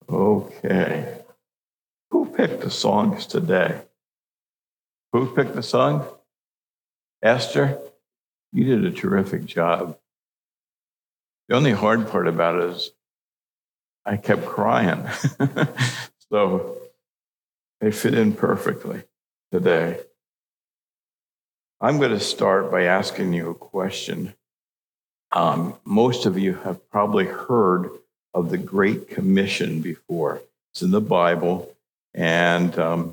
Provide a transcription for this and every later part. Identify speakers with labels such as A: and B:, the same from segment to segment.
A: Okay. Who picked the songs today? Who picked the song? Esther? You did a terrific job. The only hard part about it is I kept crying. So they fit in perfectly today. I'm going to start by asking you a question. Most of you have probably heard of the Great Commission before. It's in the Bible, and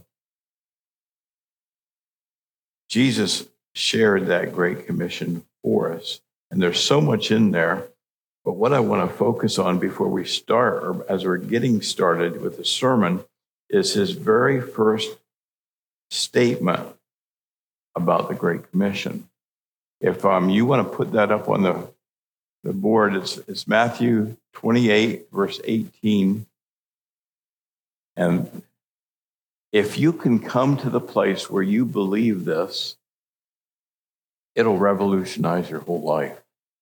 A: Jesus shared that Great Commission for us. And there's so much in there. But what I want to focus on before we start, or as we're getting started with the sermon, is his very first statement about the Great Commission. If you want to put that up on the board, it's Matthew 28, verse 18. And if you can come to the place where you believe this, it'll revolutionize your whole life.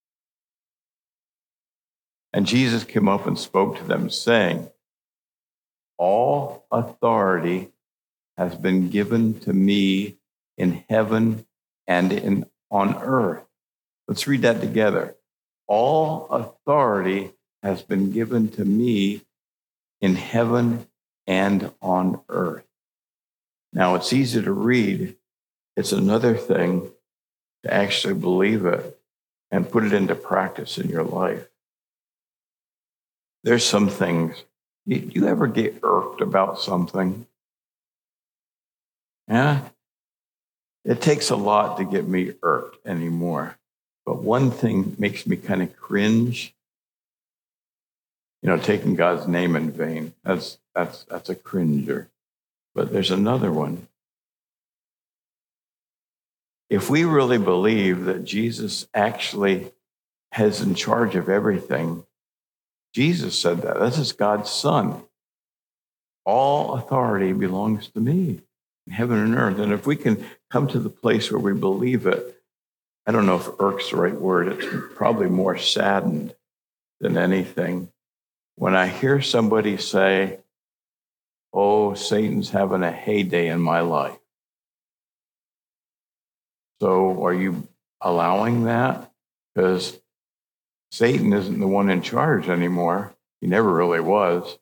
A: And Jesus came up and spoke to them, saying, all authority has been given to me in heaven and on earth. Let's read that together. All authority has been given to me in heaven and on earth. Now, it's easy to read. It's another thing to actually believe it and put it into practice in your life. There's some things. Do you ever get irked about something? Yeah? It takes a lot to get me irked anymore. But one thing makes me kind of cringe. Taking God's name in vain. That's a cringer. But there's another one. If we really believe that Jesus actually is in charge of everything, Jesus said that. This is God's Son. All authority belongs to me in heaven and earth. And if we can come to the place where we believe it, I don't know if irk's the right word. It's probably more saddened than anything. When I hear somebody say, oh, Satan's having a heyday in my life. So are you allowing that? Because Satan isn't the one in charge anymore. He never really was.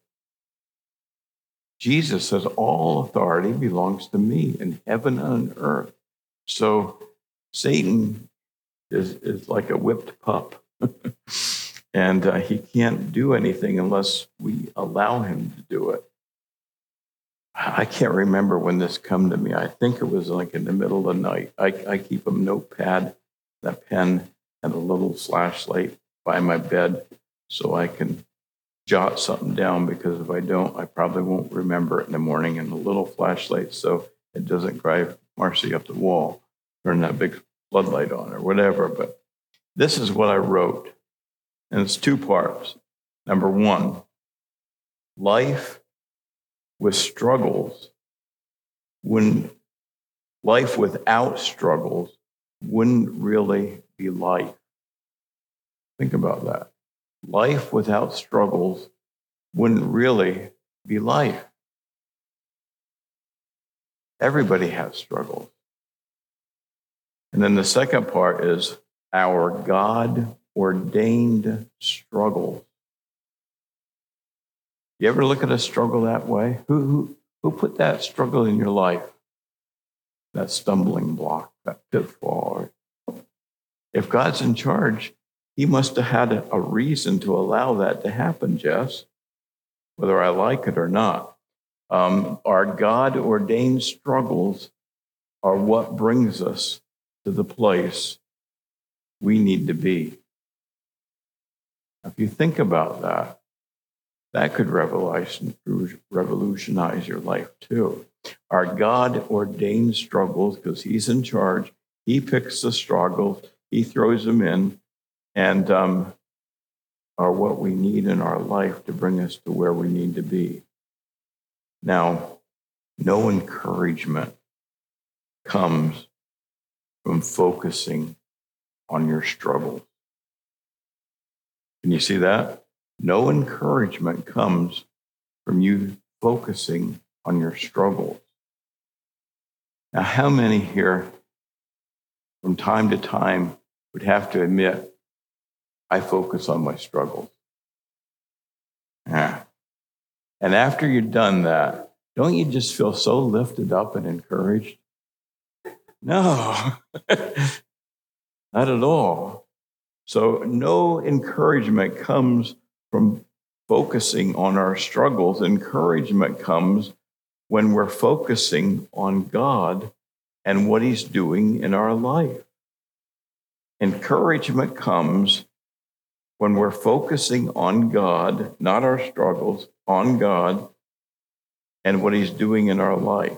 A: Jesus says, all authority belongs to me in heaven and earth. So Satan is like a whipped pup. And he can't do anything unless we allow him to do it. I can't remember when this come to me. I think it was like in the middle of the night. I keep a notepad, a pen, and a little flashlight by my bed so I can jot something down, because if I don't, I probably won't remember it in the morning. And a little flashlight so it doesn't drive Marcy up the wall, turn that big floodlight on or whatever. But this is what I wrote. And it's two parts. Number one, life with struggles, life without struggles wouldn't really be life. Think about that. Life without struggles wouldn't really be life. Everybody has struggles. And then the second part is our God-ordained struggles. You ever look at a struggle that way? Who put that struggle in your life? That stumbling block, that pitfall. If God's in charge, he must have had a reason to allow that to happen, Jess, whether I like it or not. Our God-ordained struggles are what brings us to the place we need to be. If you think about that, that could revolutionize your life too. Our God-ordained struggles, because he's in charge, he picks the struggles, he throws them in, and are what we need in our life to bring us to where we need to be. Now, no encouragement comes from focusing on your struggles. Can you see that? No encouragement comes from you focusing on your struggles. Now, how many here from time to time would have to admit, I focus on my struggles? Yeah. And after you've done that, don't you just feel so lifted up and encouraged? No, not at all. So no encouragement comes from focusing on our struggles. Encouragement comes when we're focusing on God and what He's doing in our life. Encouragement comes when we're focusing on God, not our struggles, on God and what He's doing in our life.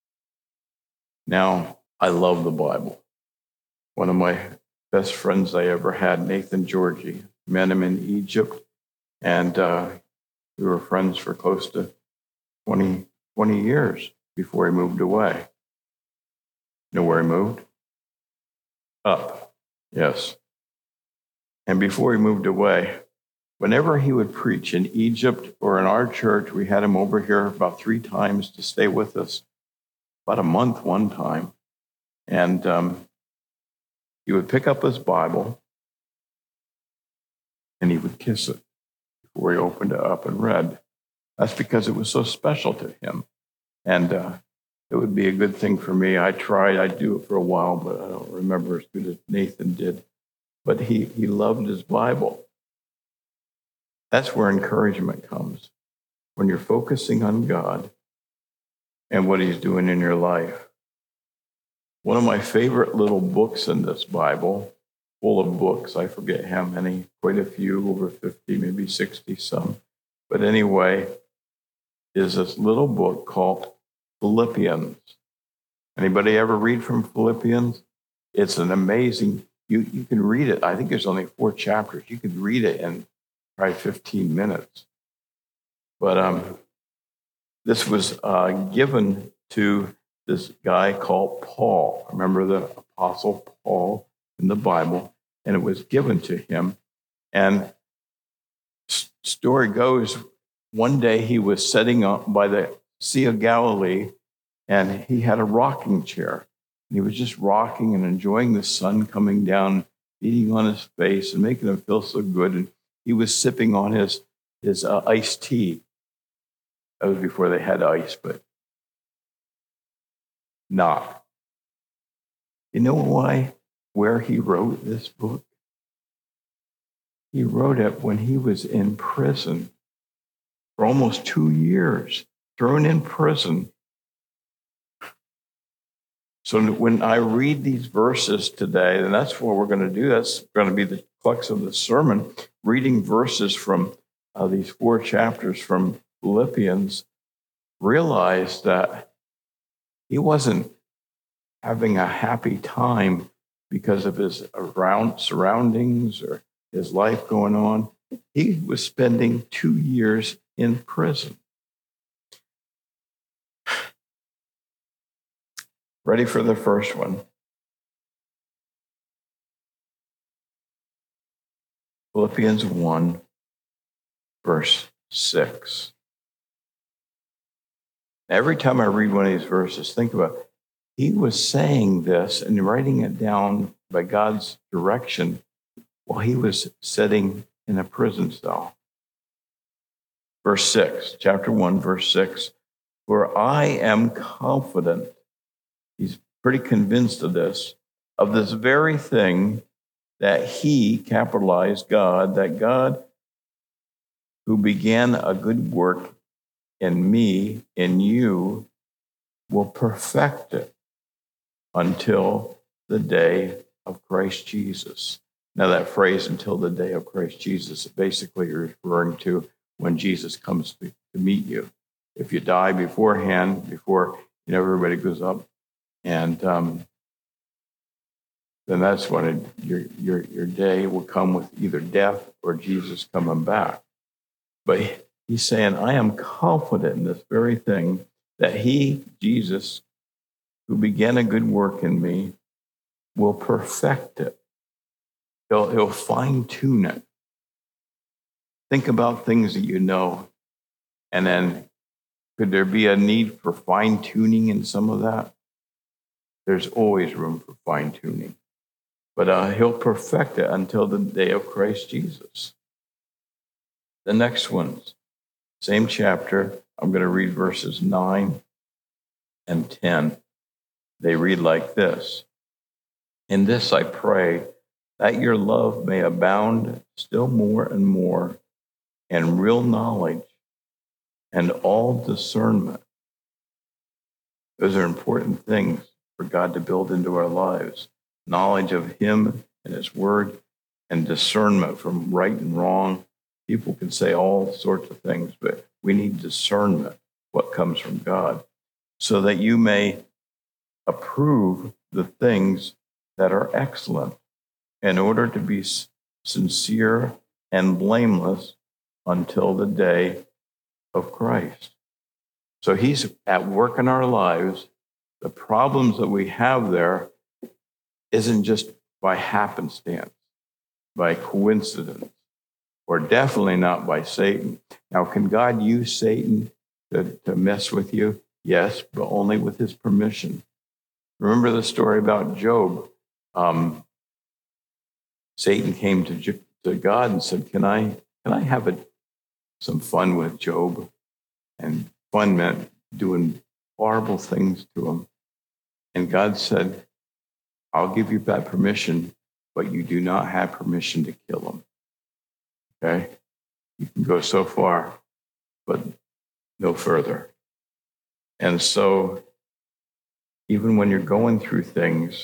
A: Now, I love the Bible. One of my best friends I ever had, Nathan Georgie, met him in Egypt, and we were friends for close to 20 years before he moved away. You know where he moved? Up, yes. And before he moved away, whenever he would preach in Egypt or in our church, we had him over here about 3 times to stay with us, about a month one time. And he would pick up his Bible and he would kiss it before he opened it up and read. That's because it was so special to him. And it would be a good thing for me. I tried, I'd do it for a while, but I don't remember as good as Nathan did. But he loved his Bible. That's where encouragement comes, when you're focusing on God and what He's doing in your life. One of my favorite little books in this Bible, full of books, I forget how many, quite a few, over 50, maybe 60 some. But anyway, is this little book called Philippians. Anybody ever read from Philippians? It's an amazing, you can read it. I think there's only 4 chapters. You could read it in probably 15 minutes. But this was given to this guy called Paul. Remember the Apostle Paul in the Bible? And it was given to him. And story goes, one day he was sitting up by the Sea of Galilee, and he had a rocking chair. And he was just rocking and enjoying the sun coming down, beating on his face and making him feel so good. And he was sipping on his iced tea. That was before they had ice, but not. You know why? Where he wrote this book? He wrote it when he was in prison for almost 2 years, thrown in prison. So when I read these verses today, and that's what we're going to do, that's going to be the crux of the sermon, reading verses from these 4 chapters from Philippians, realize that he wasn't having a happy time because of his surroundings or his life going on. He was spending 2 years in prison. Ready for the first one? Philippians 1, verse 6. Every time I read one of these verses, think about it. He was saying this and writing it down by God's direction while he was sitting in a prison cell. Verse 6, chapter 1, verse 6. For I am confident, he's pretty convinced of this very thing, that he, capitalized God, that God who began a good work in me, in you, will perfect it until the day of Christ Jesus. Now that phrase, until the day of Christ Jesus, basically referring to when Jesus comes to meet you. If you die beforehand, before everybody goes up, and then that's when your day will come with either death or Jesus coming back. But he's saying, I am confident in this very thing, that he, Jesus, who began a good work in me, will perfect it. He'll fine-tune it. Think about things that you know. And then could there be a need for fine tuning in some of that? There's always room for fine tuning. But he'll perfect it until the day of Christ Jesus. The next one, same chapter. I'm going to read verses 9 and 10. They read like this. In this I pray, that your love may abound still more and more in real knowledge and all discernment. Those are important things for God to build into our lives. Knowledge of Him and His Word, and discernment from right and wrong. People can say all sorts of things, but we need discernment, what comes from God, so that you may approve the things that are excellent, in order to be sincere and blameless until the day of Christ. So He's at work in our lives. The problems that we have there isn't just by happenstance, by coincidence, or definitely not by Satan. Now, can God use Satan to mess with you? Yes, but only with his permission. Remember the story about Job. Satan came to God and said, Can I have some fun with Job? And fun meant doing horrible things to him. And God said, I'll give you that permission, but you do not have permission to kill him. Okay? You can go so far, but no further. And so, even when you're going through things,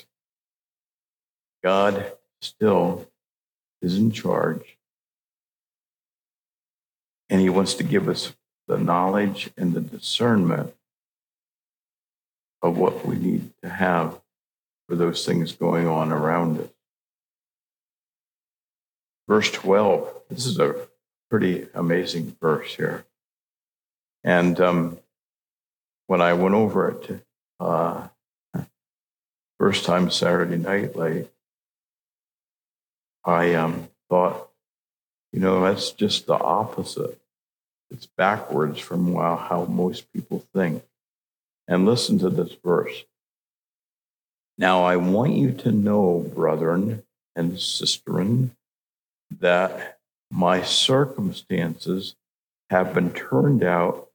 A: God still is in charge. And He wants to give us the knowledge and the discernment of what we need to have for those things going on around us. Verse 12, this is a pretty amazing verse here. And when I went over it first time Saturday night late, I thought, that's just the opposite. It's backwards from how most people think. And listen to this verse. Now I want you to know, brethren and sisterin, that my circumstances have been turned out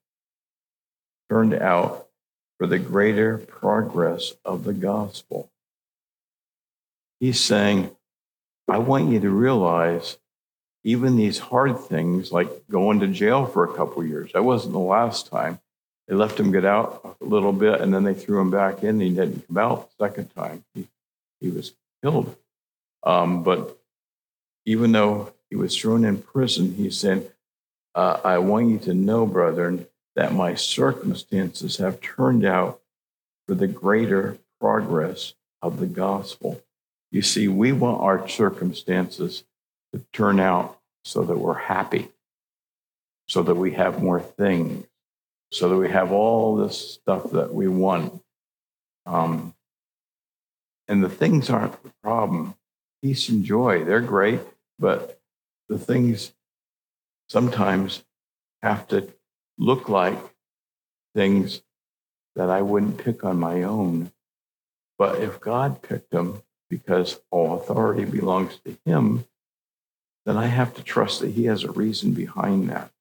A: for the greater progress of the gospel. He's saying, I want you to realize even these hard things, like going to jail for a couple years, that wasn't the last time. They left him get out a little bit, and then they threw him back in, and he didn't come out the second time. He was killed. But even though he was thrown in prison, he said, I want you to know, brethren, that my circumstances have turned out for the greater progress of the gospel. You see, we want our circumstances to turn out so that we're happy, so that we have more things, so that we have all this stuff that we want. And the things aren't the problem. Peace and joy, they're great, but the things sometimes have to look like things that I wouldn't pick on my own. But if God picked them, because all authority belongs to Him, then I have to trust that He has a reason behind that.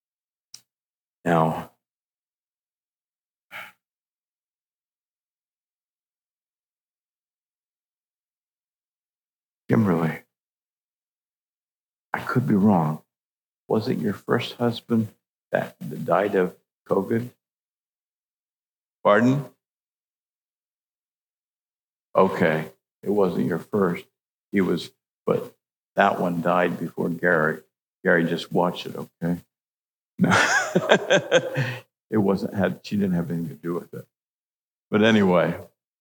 A: Now, Kimberly, I could be wrong. Was it your first husband that died of COVID? Pardon? Okay, it wasn't your first. But that one died before Gary. Gary, just watch it, okay? No. She didn't have anything to do with it. But anyway,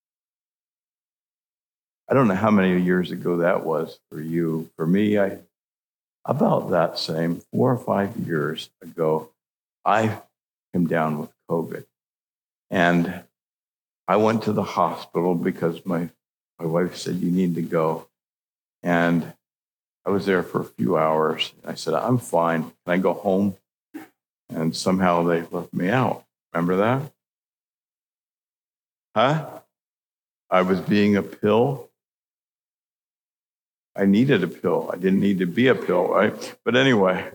A: I don't know how many years ago that was for you. For me, about that same 4 or 5 years ago, I came down with COVID. And I went to the hospital because my wife said, you need to go. And I was there for a few hours. I said, I'm fine. Can I go home? and somehow they left me out. Remember that? Huh? I was being a pill. I needed a pill. I didn't need to be a pill, right? But anyway,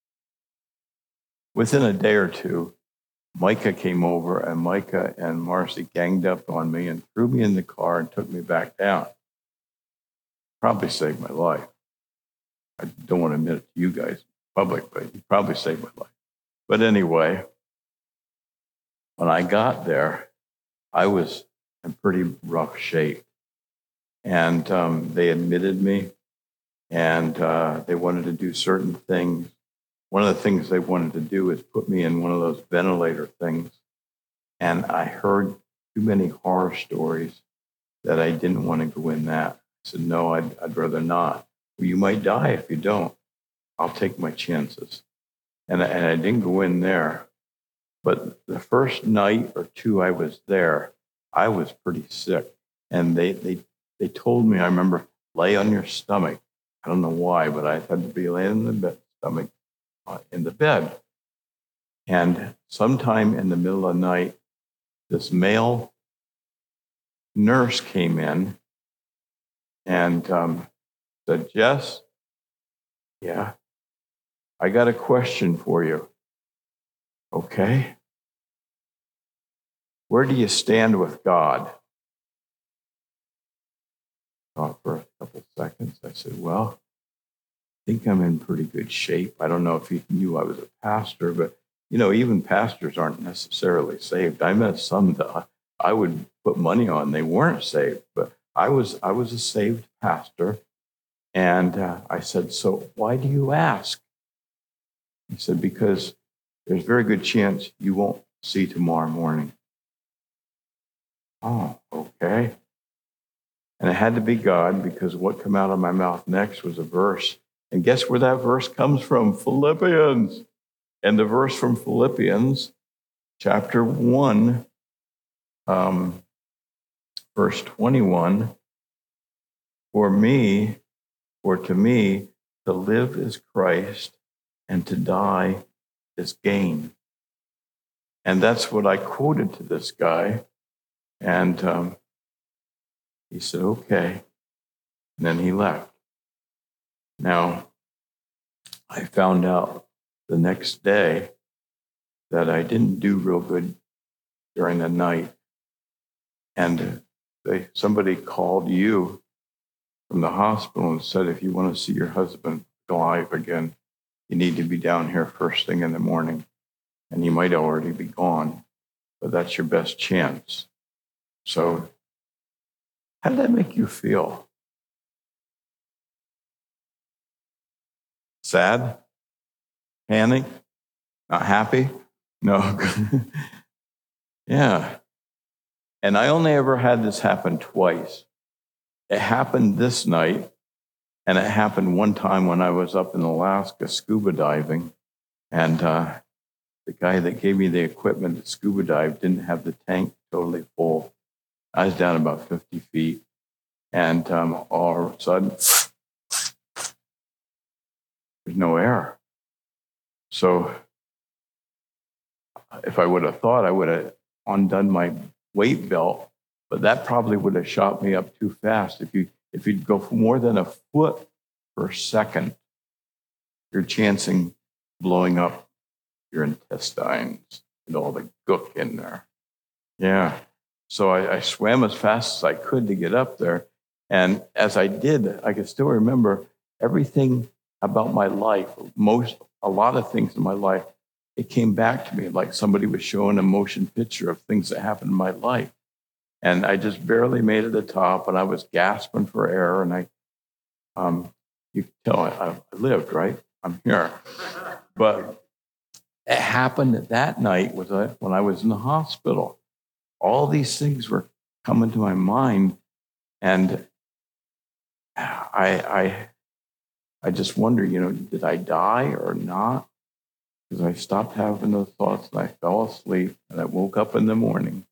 A: within a day or two, Micah came over, and Micah and Marcy ganged up on me and threw me in the car and took me back down. Probably saved my life. I don't want to admit it to you guys in public, but he probably saved my life. But anyway, when I got there, I was in pretty rough shape. And they admitted me, and they wanted to do certain things. One of the things they wanted to do is put me in one of those ventilator things. And I heard too many horror stories that I didn't want to go in that. I said, no, I'd rather not. Well, you might die if you don't. I'll take my chances. And I didn't go in there. But the first night or two I was there, I was pretty sick. And they told me, I remember, lay on your stomach. I don't know why, but I had to be laying in the stomach in the bed. And sometime in the middle of the night, this male nurse came in and said, Jess, yeah, I got a question for you. Okay. Where do you stand with God? Thought for a couple seconds. I said, well, I think I'm in pretty good shape. I don't know if he knew I was a pastor, but even pastors aren't necessarily saved. I met some that I would put money on they weren't saved, but I was a saved pastor. And I said, so why do you ask? He said, because there's a very good chance you won't see tomorrow morning. Oh, okay. And it had to be God, because what came out of my mouth next was a verse. And guess where that verse comes from? Philippians. And the verse from Philippians, chapter 1, verse 21, for to me, to live is Christ, and to die is gain. And that's what I quoted to this guy. And he said, okay. And then he left. Now, I found out the next day that I didn't do real good during the night. And somebody called you from the hospital and said, if you want to see your husband alive again, you need to be down here first thing in the morning. And he might already be gone, but that's your best chance. So how did that make you feel? Sad? Panic? Not happy? No. Yeah. And I only ever had this happen twice. It happened this night, and it happened one time when I was up in Alaska scuba diving. And the guy that gave me the equipment to scuba dive didn't have the tank totally full. I was down about 50 feet. And all of a sudden, there's no air. So if I would have thought, I would have undone my weight belt, but that probably would have shot me up too fast. If you'd go for more than a foot per second, you're chancing blowing up your intestines and all the gook in there. Yeah. So I swam as fast as I could to get up there. And as I did, I could still remember everything about my life, a lot of things in my life. It came back to me like somebody was showing a motion picture of things that happened in my life. And I just barely made it to the top, and I was gasping for air. And you can tell I lived, right? I'm here. But it happened that night when I was in the hospital. All these things were coming to my mind, and I just wonder, did I die or not? Because I stopped having those thoughts and I fell asleep, and I woke up in the morning.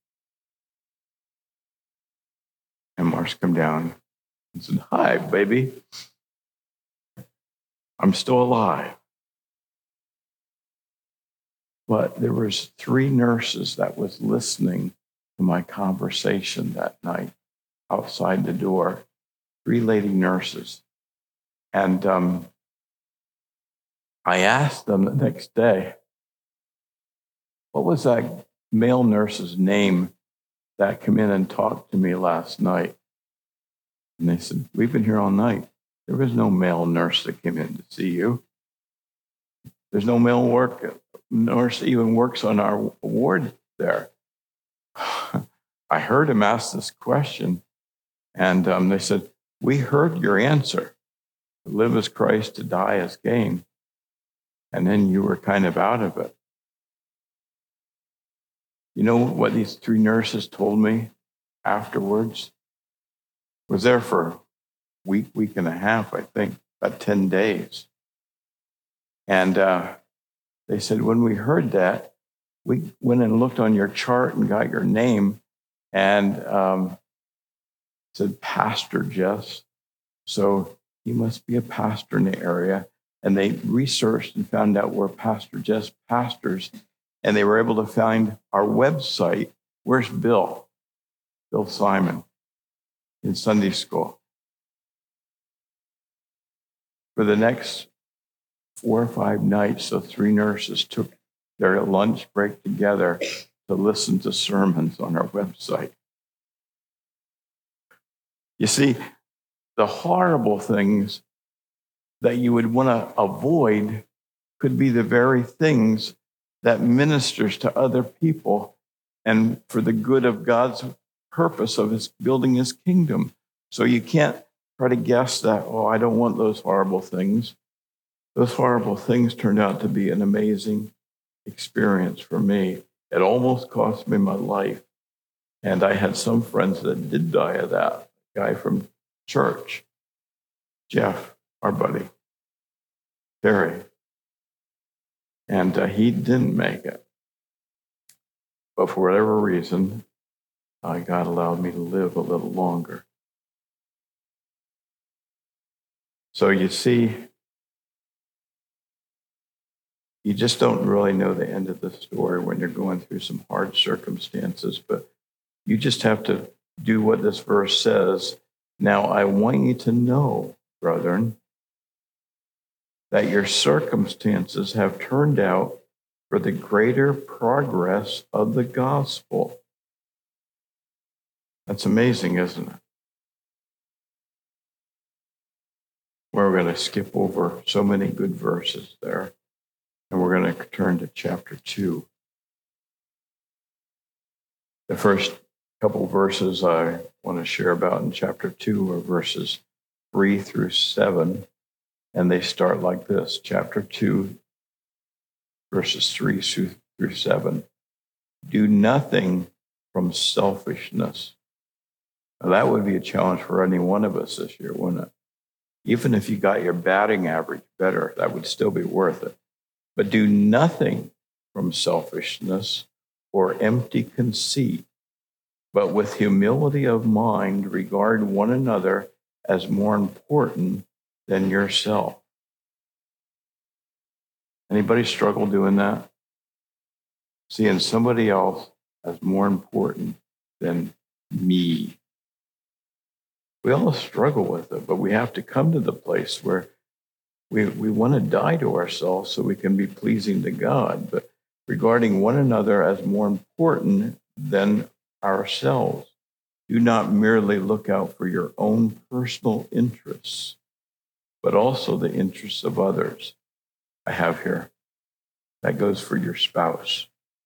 A: And Marsh came down and said, hi, baby. I'm still alive. But there was 3 nurses that was listening to my conversation that night outside the door, 3 lady nurses. And I asked them the next day, what was that male nurse's name that came in and talked to me last night? And they said, we've been here all night. There was no male nurse that came in to see you. There's no male nurse that even works on our ward there. I heard him ask this question, and they said, we heard your answer. To live as Christ, to die as gain. And then you were kind of out of it. You know what these 3 nurses told me afterwards? Was there for a week and a half, I think, about 10 days. And they said, when we heard that, we went and looked on your chart and got your name and said, Pastor Jess. So he must be a pastor in the area. And they researched and found out where Pastor Jess pastors. And they were able to find our website. Where's Bill? Bill Simon in Sunday school. For the next 4 or 5 nights, the 3 nurses took their lunch break together to listen to sermons on our website. You see, the horrible things that you would want to avoid could be the very things that ministers to other people and for the good of God's purpose of his building his kingdom. So you can't try to guess that, oh, I don't want those horrible things. Those horrible things turned out to be an amazing experience for me. It almost cost me my life. And I had some friends that did die of that. A guy from church, Jeff, our buddy, Terry. And he didn't make it. But for whatever reason, God allowed me to live a little longer. So you see, you just don't really know the end of the story when you're going through some hard circumstances, but you just have to do what this verse says. Now, I want you to know, brethren, that your circumstances have turned out for the greater progress of the gospel. That's amazing, isn't it? We're going to skip over so many good verses there, and we're going to turn to chapter 2. The first couple verses I want to share about in chapter 2 are verses 3 through 7. And they start like this, chapter 2, verses 3 through 7. Do nothing from selfishness. Now, that would be a challenge for any one of us this year, wouldn't it? Even if you got your batting average better, that would still be worth it. But do nothing from selfishness or empty conceit, but with humility of mind regard one another as more important than yourself. Anybody struggle doing that? Seeing somebody else as more important than me. We all struggle with it, but we have to come to the place where we want to die to ourselves so we can be pleasing to God, but regarding one another as more important than ourselves. Do not merely look out for your own personal interests, but also the interests of others. I have here. That goes for your spouse.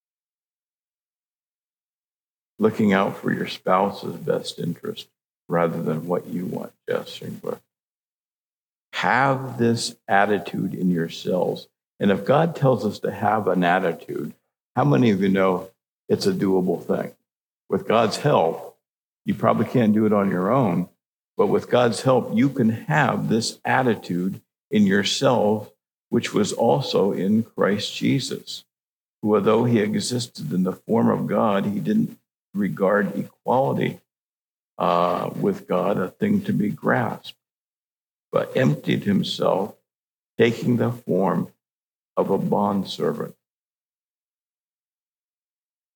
A: Looking out for your spouse's best interest rather than what you want, Jess Shingler. Have this attitude in yourselves. And if God tells us to have an attitude, how many of you know it's a doable thing? With God's help, you probably can't do it on your own, but with God's help, you can have this attitude in yourself, which was also in Christ Jesus, who, although he existed in the form of God, he didn't regard equality with God a thing to be grasped, but emptied himself, taking the form of a bondservant.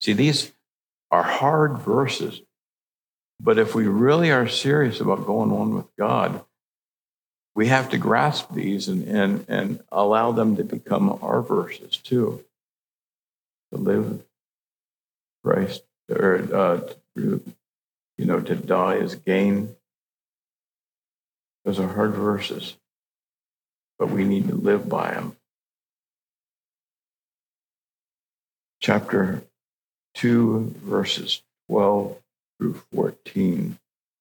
A: See, these are hard verses, but if we really are serious about going on with God, we have to grasp these and allow them to become our verses too. To live Christ, or to die is gain. Those are hard verses, but we need to live by them. Chapter 2, verses 12 through 14.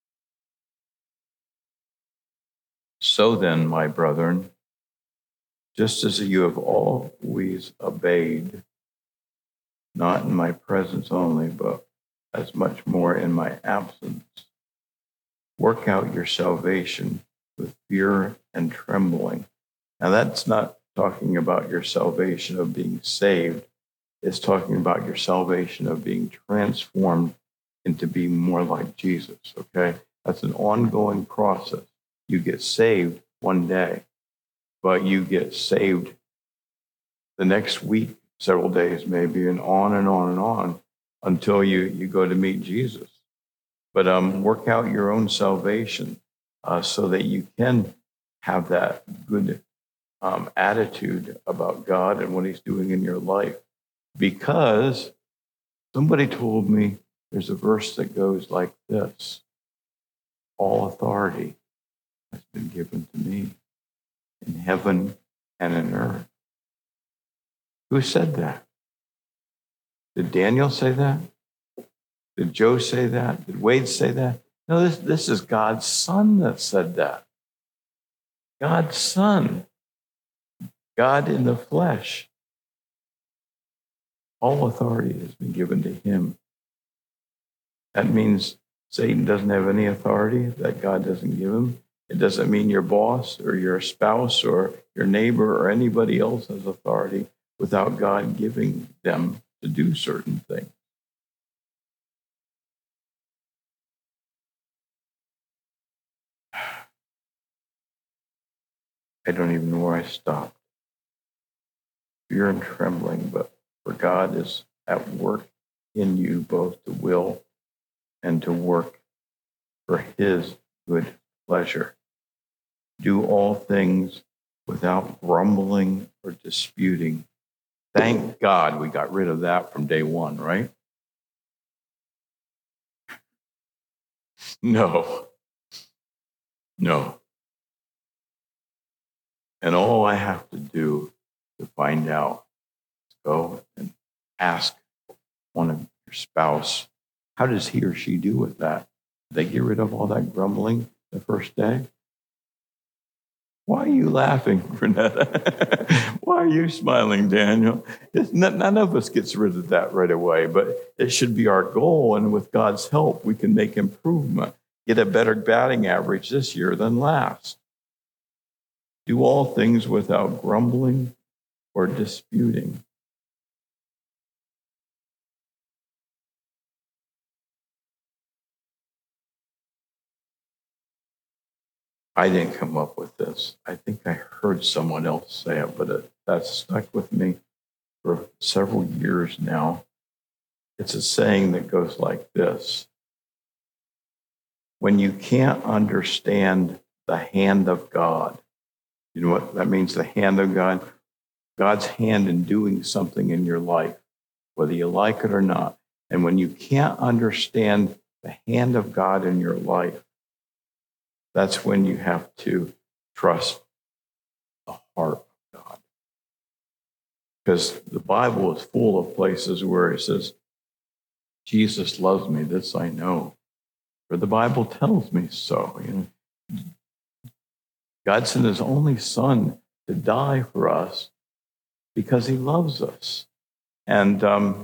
A: So then, my brethren, just as you have always obeyed, not in my presence only, but as much more in my absence, work out your salvation with fear and trembling. Now, that's not talking about your salvation of being saved. It's talking about your salvation of being transformed into being more like Jesus, okay? That's an ongoing process. You get saved one day, but you get saved the next week, several days maybe, and on and on and on until you go to meet Jesus. But work out your own salvation so that you can have that good attitude about God and what he's doing in your life. Because somebody told me there's a verse that goes like this: all authority has been given to me in heaven and in earth. Who said that? Did Daniel say that? Did Joe say that? Did Wade say that? No, this is God's Son that said that. God's Son. God in the flesh. All authority has been given to him. That means Satan doesn't have any authority that God doesn't give him. It doesn't mean your boss or your spouse or your neighbor or anybody else has authority without God giving them to do certain things. I don't even know where I stopped. Fear and trembling, but for God is at work in you both to will and to work for his good pleasure. Do all things without grumbling or disputing. Thank God we got rid of that from day one, right? No. And all I have to do to find out is go and ask one of your spouse, how does he or she do with that? Do they get rid of all that grumbling the first day? Why are you laughing, Renetta? Why are you smiling, Daniel? None of us gets rid of that right away, but it should be our goal. And with God's help, we can make improvement, get a better batting average this year than last. Do all things without grumbling or disputing. I didn't come up with this. I think I heard someone else say it, but that's stuck with me for several years now. It's a saying that goes like this: when you can't understand the hand of God, you know what that means, the hand of God? God's hand in doing something in your life, whether you like it or not. And when you can't understand the hand of God in your life, that's when you have to trust the heart of God. Because the Bible is full of places where it says, Jesus loves me, this I know. For the Bible tells me so. God sent his only Son to die for us because he loves us. And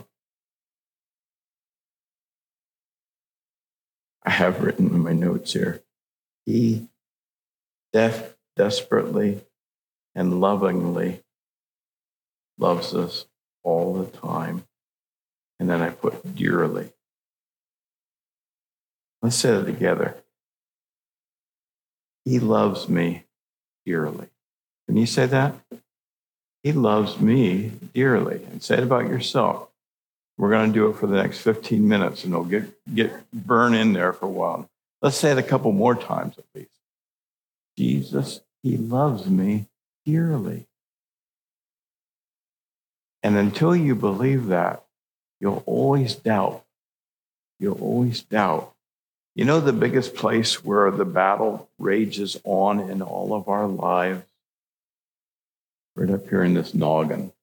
A: I have written in my notes here, he desperately and lovingly loves us all the time. And then I put dearly. Let's say it together. He loves me dearly. Can you say that? He loves me dearly. And say it about yourself. We're going to do it for the next 15 minutes, and it'll get burn in there for a while. Let's say it a couple more times at least. Jesus, he loves me dearly. And until you believe that, you'll always doubt. You'll always doubt. You know the biggest place where the battle rages on in all of our lives? Right up here in this noggin.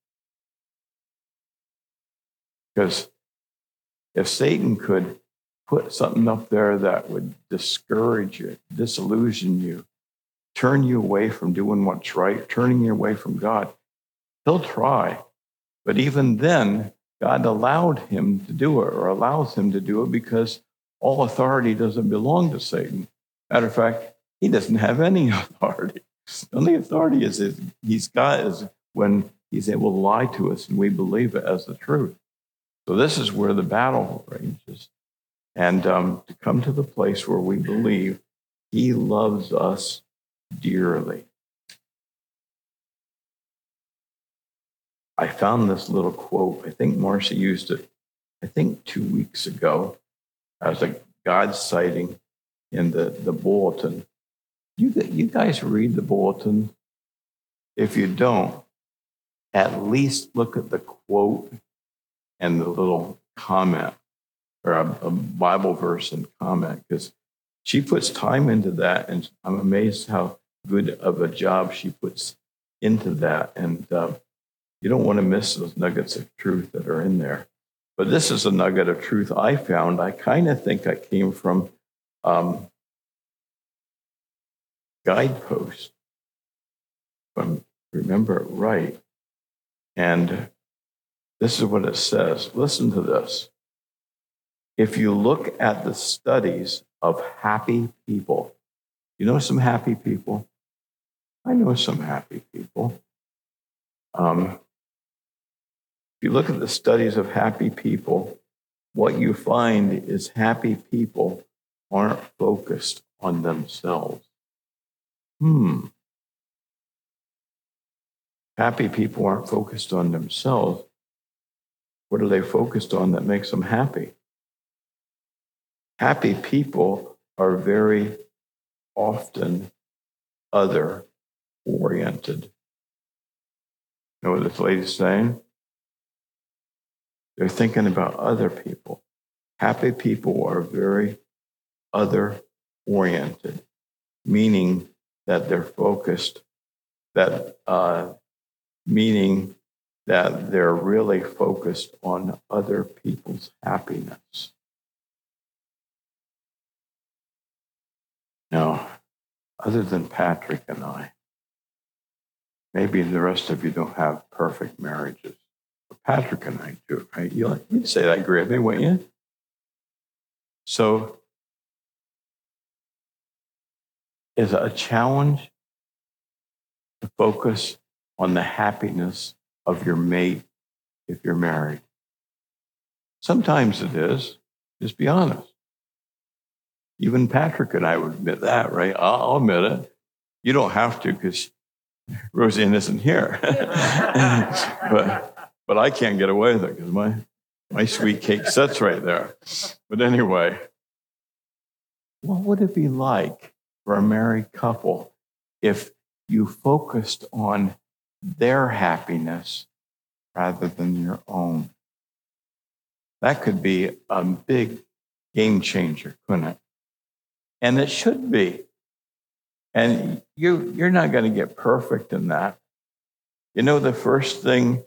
A: Because if Satan could put something up there that would discourage you, disillusion you, turn you away from doing what's right, turning you away from God, he'll try. But even then, God allowed him to do it, or allows him to do it, because all authority doesn't belong to Satan. Matter of fact, he doesn't have any authority. The only authority he's got is when he's able to lie to us and we believe it as the truth. So this is where the battle rages. And to come to the place where we believe he loves us dearly. I found this little quote. I think Marcia used it, 2 weeks ago as a God sighting in the bulletin. You guys read the bulletin? If you don't, at least look at the quote and the little comment, or a Bible verse and comment, because she puts time into that, and I'm amazed how good of a job she puts into that. And you don't want to miss those nuggets of truth that are in there. But this is a nugget of truth I found. I kind of think I came from Guidepost, if I remember it right. And this is what it says. Listen to this. If you look at the studies of happy people, you know some happy people? I know some happy people. If you look at the studies of happy people, what you find is happy people aren't focused on themselves. Happy people aren't focused on themselves. What are they focused on that makes them happy? Happy people are very often other-oriented. You know what this lady's saying? They're thinking about other people. Happy people are very other-oriented, meaning that they're focused, meaning that they're really focused on other people's happiness. Now, other than Patrick and I, maybe the rest of you don't have perfect marriages. But Patrick and I do, right? You'd say that, Gravy, wouldn't you? So, is it a challenge to focus on the happiness of your mate if you're married? Sometimes it is. Just be honest. Even Patrick and I would admit that, right? I'll admit it. You don't have to, because Roseanne isn't here. but I can't get away with it because my sweet cake sits right there. But anyway, what would it be like for a married couple if you focused on their happiness rather than your own? That could be a big game changer, couldn't it? And it should be. And you're not going to get perfect in that. You know, the first thing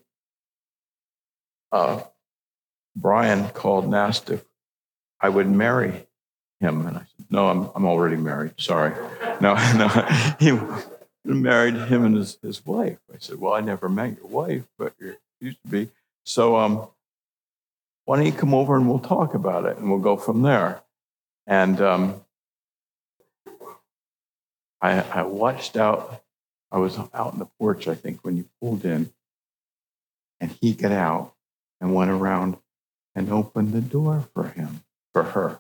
A: Brian called and asked if I would marry him. And I said, no, I'm already married. Sorry. No. He married him and his wife. I said, well, I never met your wife, but you used to be. So why don't you come over and we'll talk about it and we'll go from there. And I watched out. I was out on the porch, I think, when you pulled in. And he got out and went around and opened the door for her.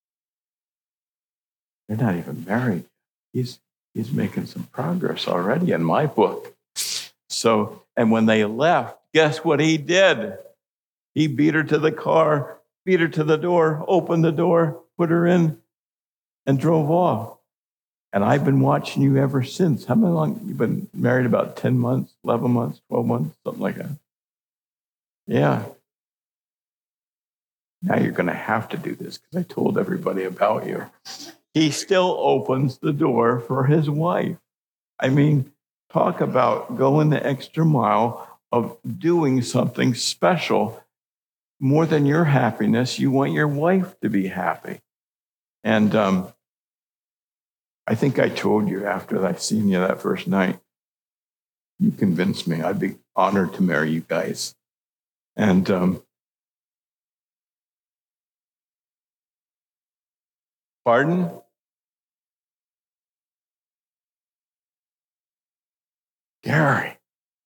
A: They're not even married. He's making some progress already in my book. So, and when they left, guess what he did? He beat her to the car, beat her to the door, opened the door, put her in, and drove off. And I've been watching you ever since. How long? You've been married about 10 months, 11 months, 12 months, something like that. Yeah. Now you're going to have to do this because I told everybody about you. He still opens the door for his wife. I mean, talk about going the extra mile of doing something special. More than your happiness, you want your wife to be happy. And I think I told you after I seen you that first night, you convinced me I'd be honored to marry you guys. And pardon? Gary,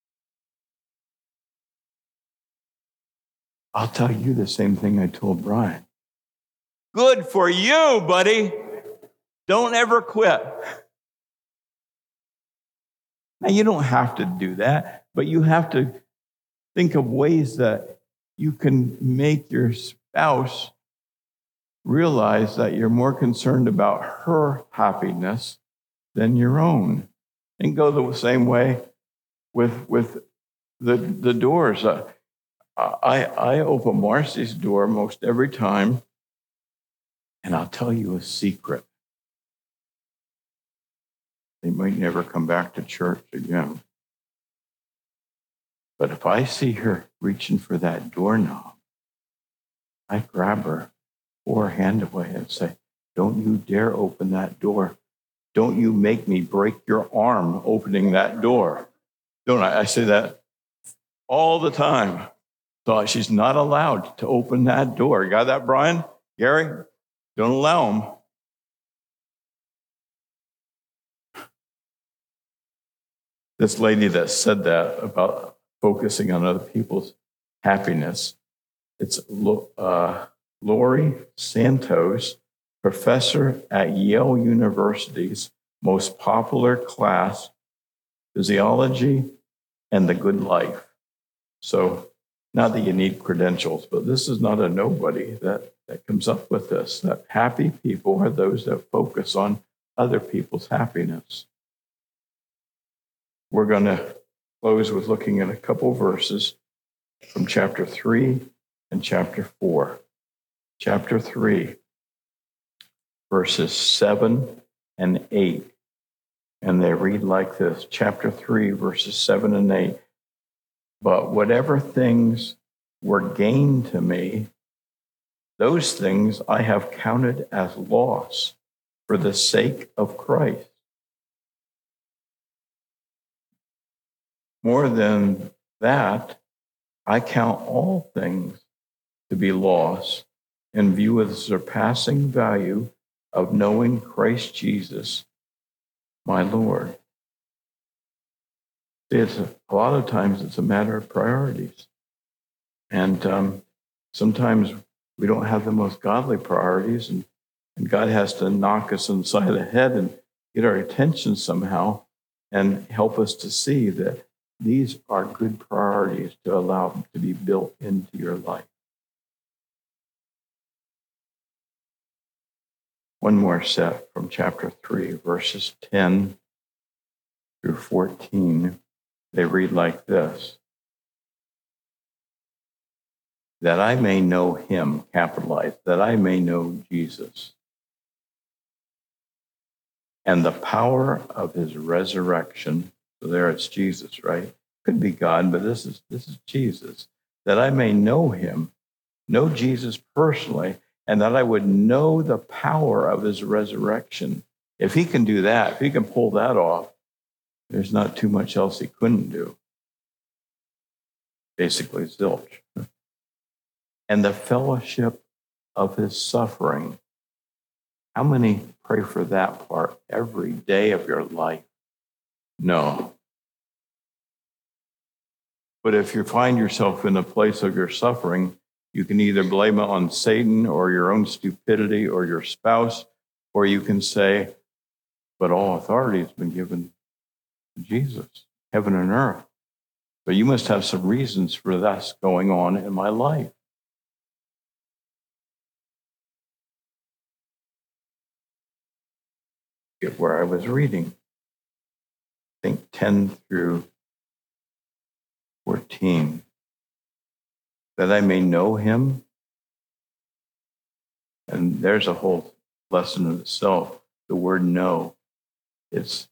A: I'll tell you the same thing I told Brian. Good for you, buddy. Don't ever quit. Now, you don't have to do that, but you have to think of ways that you can make your spouse realize that you're more concerned about her happiness than your own. And go the same way with the doors. I open Marcy's door most every time, and I'll tell you a secret. They might never come back to church again. But if I see her reaching for that doorknob, I grab her, pull her hand away, and say, don't you dare open that door. Don't you make me break your arm opening that door. Don't I? I say that all the time. So she's not allowed to open that door. You got that, Brian? Gary? Don't allow him. This lady that said that about focusing on other people's happiness, it's Lori Santos, professor at Yale University's most popular class, Physiology and the Good Life. So not that you need credentials, but this is not a nobody that comes up with this, that happy people are those that focus on other people's happiness. We're going to close with looking at a couple verses from chapter 3 and chapter 4. Chapter 3, verses 7 and 8. And they read like this. Chapter 3, verses 7 and 8. But whatever things were gained to me, those things I have counted as loss for the sake of Christ. More than that, I count all things to be loss in view of the surpassing value of knowing Christ Jesus, my Lord. See, a lot of times it's a matter of priorities. And sometimes we don't have the most godly priorities, and God has to knock us inside the head and get our attention somehow and help us to see that these are good priorities to allow them to be built into your life. One more set from chapter 3, verses 10 through 14. They read like this. That I may know him, capitalized, that I may know Jesus, and the power of his resurrection. So there it's Jesus, right? Could be God, but this is Jesus. That I may know him, know Jesus personally, and that I would know the power of his resurrection. If he can do that, if he can pull that off, there's not too much else he couldn't do. Basically, zilch. And the fellowship of his suffering. How many pray for that part every day of your life? No. But if you find yourself in a place of your suffering, you can either blame it on Satan or your own stupidity or your spouse, or you can say, but all authority has been given to Jesus, heaven and earth. But you must have some reasons for this going on in my life. get where I was reading. I think 10 through 14. That I may know him. And there's a whole lesson in itself. The word know. It's,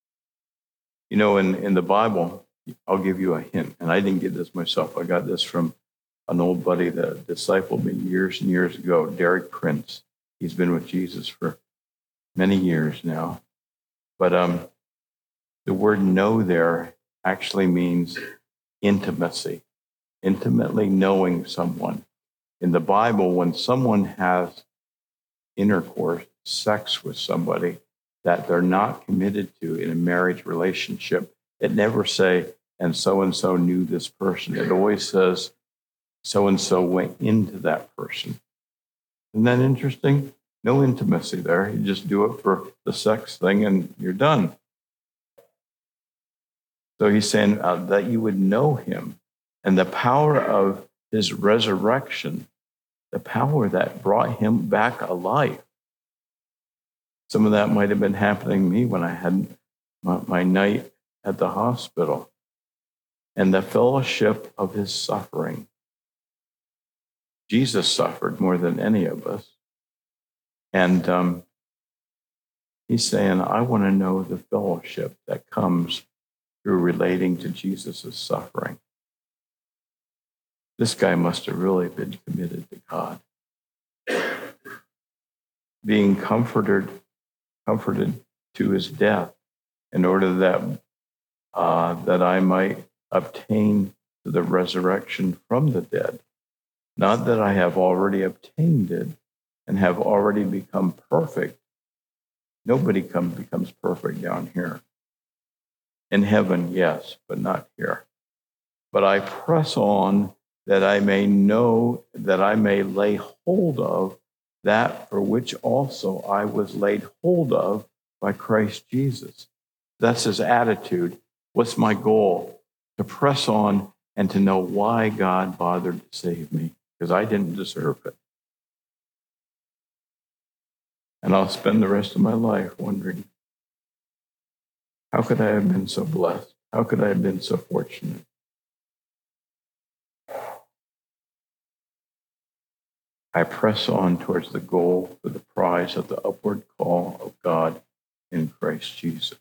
A: in the Bible, I'll give you a hint. And I didn't get this myself. I got this from an old buddy that discipled me years and years ago, Derek Prince. He's been with Jesus for many years now. But the word know there actually means intimacy, intimately knowing someone. In the Bible, when someone has intercourse, sex with somebody that they're not committed to in a marriage relationship, it never say, and so knew this person. It always says, so-and-so went into that person. Isn't that interesting? No intimacy there. You just do it for the sex thing and you're done. So he's saying that you would know him and the power of his resurrection, the power that brought him back alive. Some of that might have been happening to me when I had my night at the hospital. And the fellowship of his suffering. Jesus suffered more than any of us. And he's saying, I want to know the fellowship that comes through relating to Jesus' suffering. This guy must have really been committed to God. Being comforted to his death in order that I might obtain the resurrection from the dead. Not that I have already obtained it and have already become perfect. Nobody becomes perfect down here. In heaven, yes, but not here. But I press on that I may know, that I may lay hold of that for which also I was laid hold of by Christ Jesus. That's his attitude. What's my goal? To press on and to know why God bothered to save me, because I didn't deserve it. And I'll spend the rest of my life wondering, how could I have been so blessed? How could I have been so fortunate? I press on towards the goal for the prize of the upward call of God in Christ Jesus.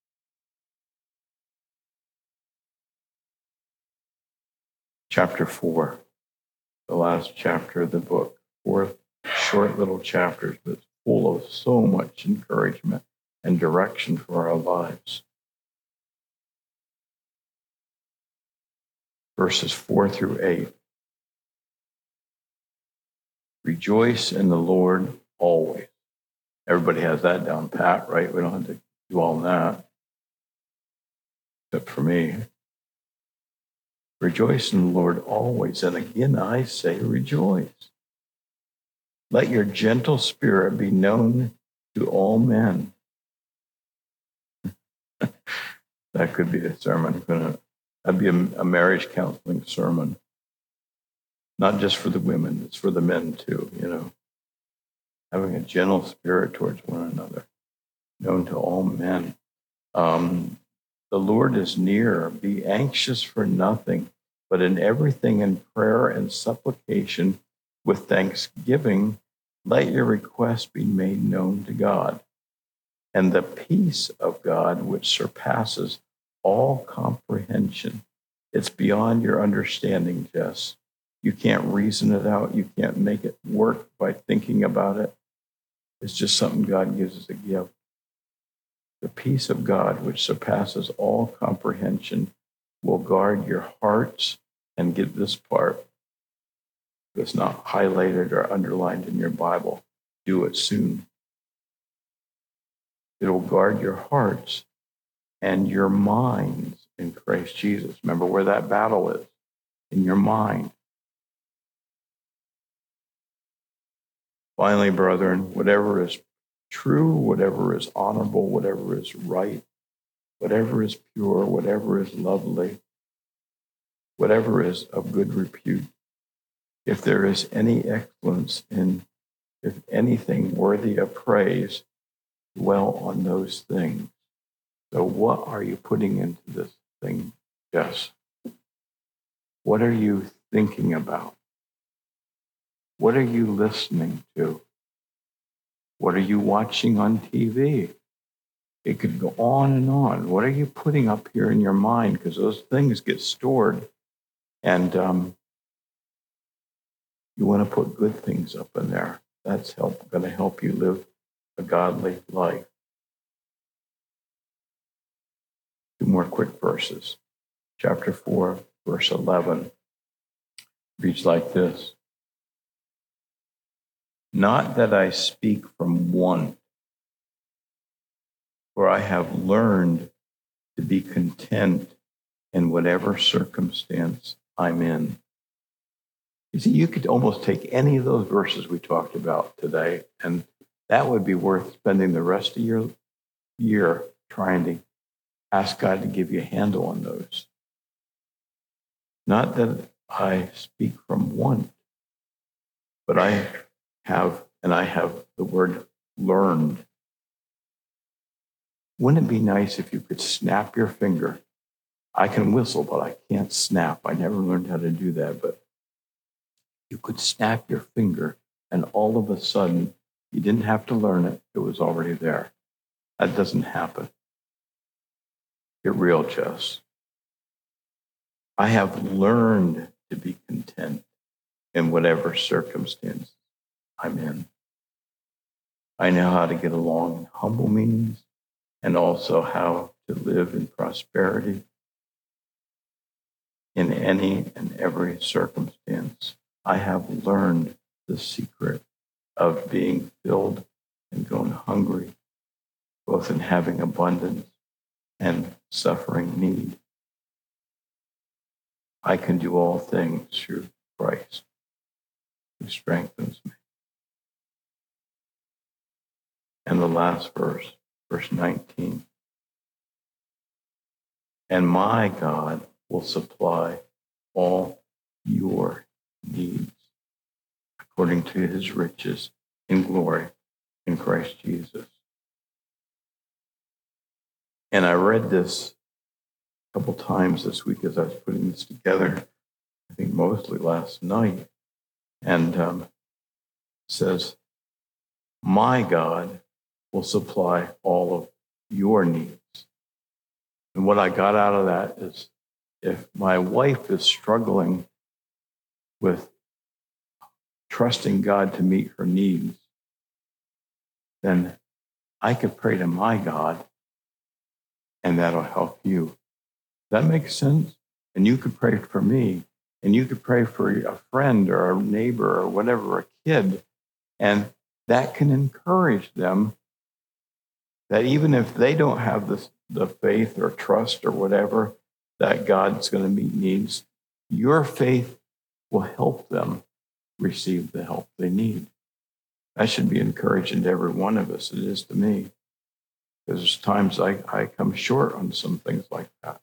A: Chapter 4, the last chapter of the book. 4 short little chapters, but full of so much encouragement and direction for our lives. Verses 4 through 8. Rejoice in the Lord always. Everybody has that down pat, right? We don't have to do all that, except for me. Rejoice in the Lord always. And again, I say rejoice. Let your gentle spirit be known to all men. That could be a sermon. That'd be a marriage counseling sermon. Not just for the women, it's for the men too, Having a gentle spirit towards one another, known to all men. The Lord is near. Be anxious for nothing, but in everything in prayer and supplication with thanksgiving, let your requests be made known to God. And the peace of God, which surpasses all comprehension, it's beyond your understanding, Jess. You can't reason it out. You can't make it work by thinking about it. It's just something God gives as a gift. The peace of God, which surpasses all comprehension, will guard your hearts. And get this part. If it's not highlighted or underlined in your Bible, do it soon. It will guard your hearts and your minds in Christ Jesus. Remember where that battle is, in your mind. Finally, brethren, whatever is true, whatever is honorable, whatever is right, whatever is pure, whatever is lovely, whatever is of good repute, if there is any excellence if anything worthy of praise, dwell on those things. So what are you putting into this thing, Jess? What are you thinking about? What are you listening to? What are you watching on TV? It could go on and on. What are you putting up here in your mind? Because those things get stored. And you want to put good things up in there. That's going to help you live a godly life. 2 more quick verses. Chapter 4, verse 11 reads like this. Not that I speak from want, for I have learned to be content in whatever circumstance I'm in. You see, you could almost take any of those verses we talked about today, and that would be worth spending the rest of your year trying to ask God to give you a handle on those. Not that I speak from want, but I have the word learned. Wouldn't it be nice if you could snap your finger? I can whistle, but I can't snap. I never learned how to do that, but you could snap your finger, and all of a sudden, you didn't have to learn it. It was already there. That doesn't happen. Get real, Jess. I have learned to be content in whatever circumstance I'm in. I know how to get along in humble means and also how to live in prosperity in any and every circumstance. I have learned the secret of being filled and going hungry, both in having abundance and suffering need. I can do all things through Christ who strengthens me. And the last verse, verse 19. And my God will supply all your needs according to his riches in glory in Christ Jesus. And I read this a couple times this week as I was putting this together, I think mostly last night. And it says, my God will supply all of your needs. And what I got out of that is if my wife is struggling with trusting God to meet her needs, then I could pray to my God and that'll help you. That makes sense? And you could pray for me, and you could pray for a friend or a neighbor or whatever, a kid, and that can encourage them that even if they don't have the faith or trust or whatever that God's going to meet needs, your faith will help them receive the help they need. That should be encouraging to every one of us. It is to me. Because there's times I come short on some things like that.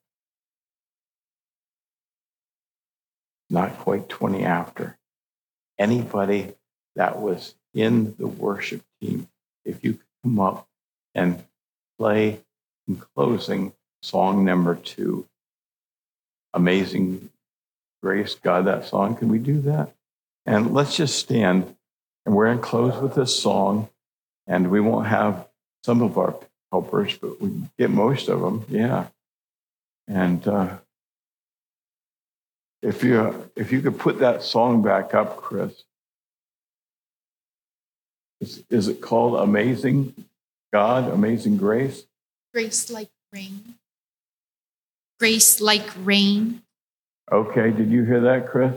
A: Not quite 20 after. Anybody that was in the worship team, if you could come up and play in closing song number 2, Amazing Grace, God, that song, can we do that? And let's just stand, and we're going to close with this song, and we won't have some of our helpers, but we get most of them, yeah. And if you could put that song back up, Chris. Is it called Amazing God, Amazing Grace?
B: Grace like rain. Grace like rain.
A: Okay, did you hear that, Chris?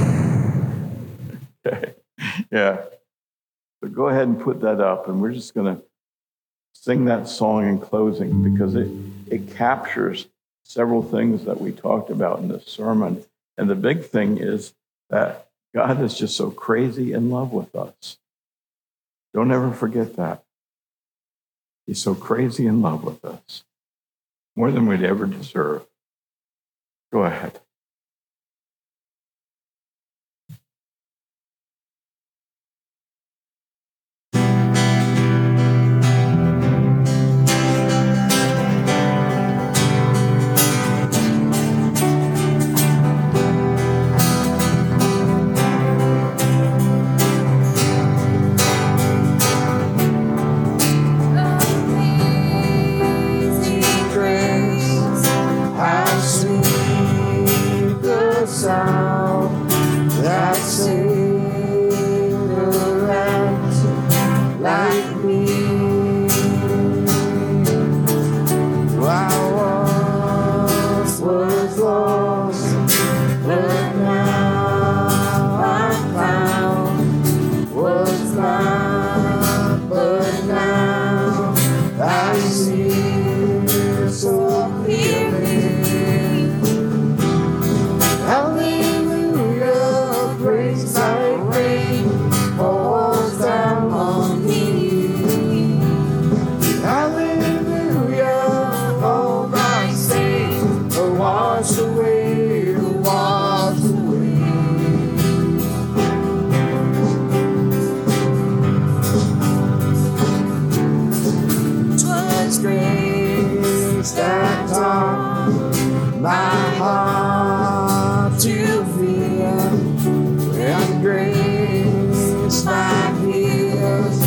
A: Okay, yeah. So go ahead and put that up, and we're just going to sing that song in closing because it captures several things that we talked about in this sermon. And the big thing is that God is just so crazy in love with us. Don't ever forget that. He's so crazy in love with us, more than we'd ever deserve. Go ahead.
C: grace like His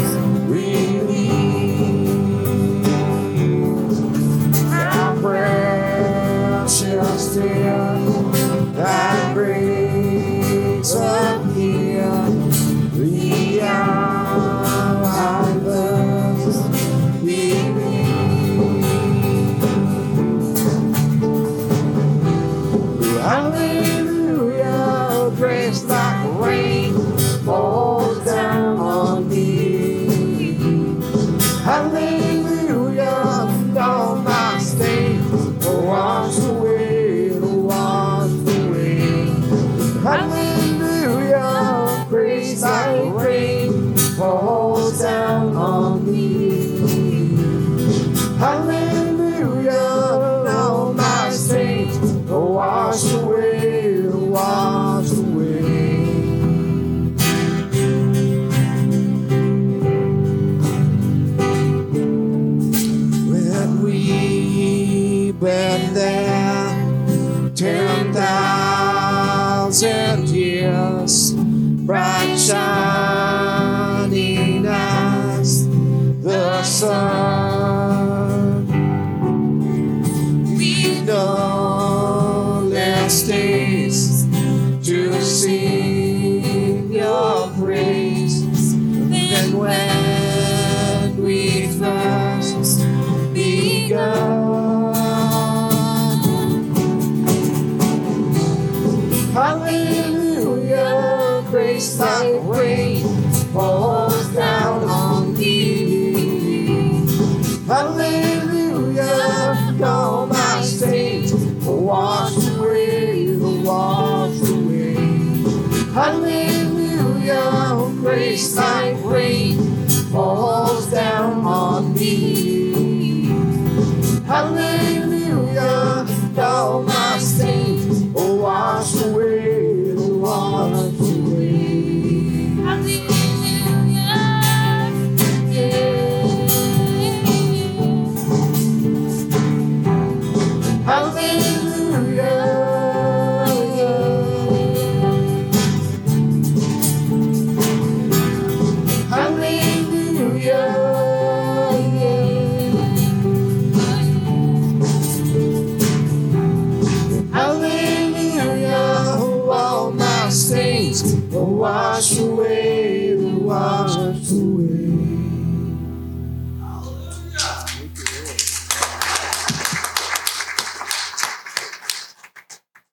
C: release. How precious is that grace of Him, the hour I thus believe. Hallelujah, grace like rain falls down on me. Hallelujah, all my stains are washed away, washed away. Hallelujah, grace like rain falls down on me. Hallelujah, all my stains are washed away, washed away. When we've been there 10,000 years, bright shining as the sun, we've no less days to sing your praise than when we first begun. Hallelujah, grace like rain falls down on me. Hallelujah, all my stains are washed away, washed away. Hallelujah, grace like rain falls down on me. Hallelujah, all my stains are washed away, washed away. Hallelujah, all my stains are washed away.